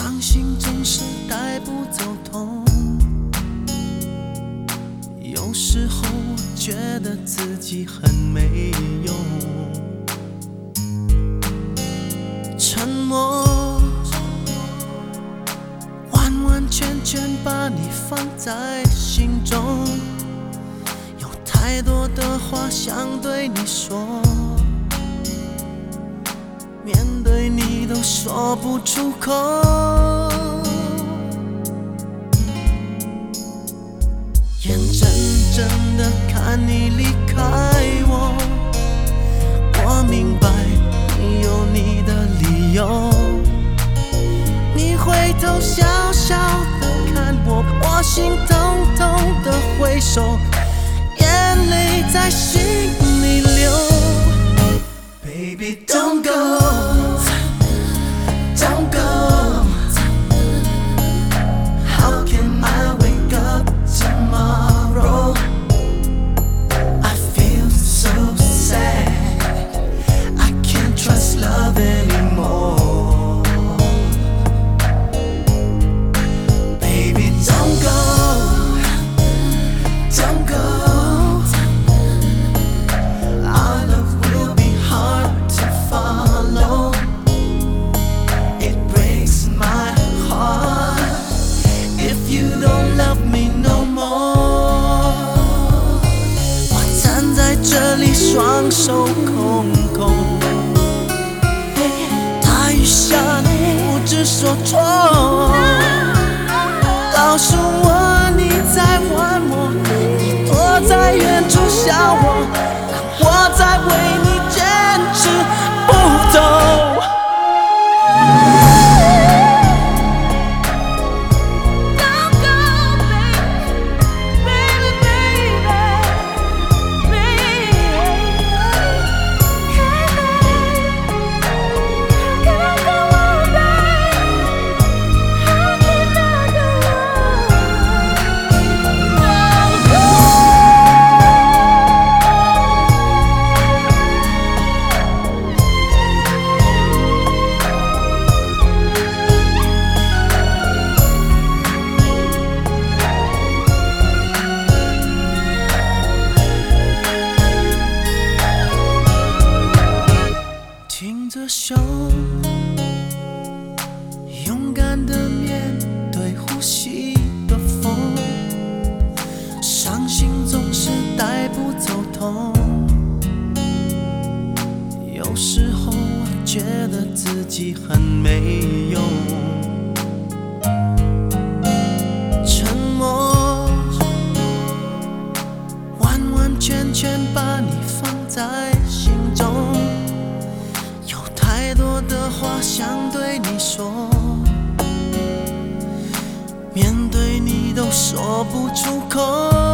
伤心总是带不走痛，有时候我觉得自己很没用，沉默完完全全把你放在心中，有太多的话想对你说，面对你都说不出口，眼睁睁地看你离开我，我明白你有你的理由，你回头笑笑地看我，我心痛痛地挥手，眼泪在心里流。Baby, don't go, don't go. How can I wake up tomorrow? I feel so sad. I can't trust love anymore. Baby, don't go, don't go. Our love will be hard to follow. It breaks my heart if you don't love me no more. 我站在这里双手空空，大雨下不知所措，告诉我你在玩我，你躲在远处笑我，我在为你坚持不走。挺着胸，勇敢地面对呼吸的风，伤心总是带不走痛，有时候我觉得自己很没用，沉默完完全全把你放在心中，太多的话想对你说，面对你都说不出口。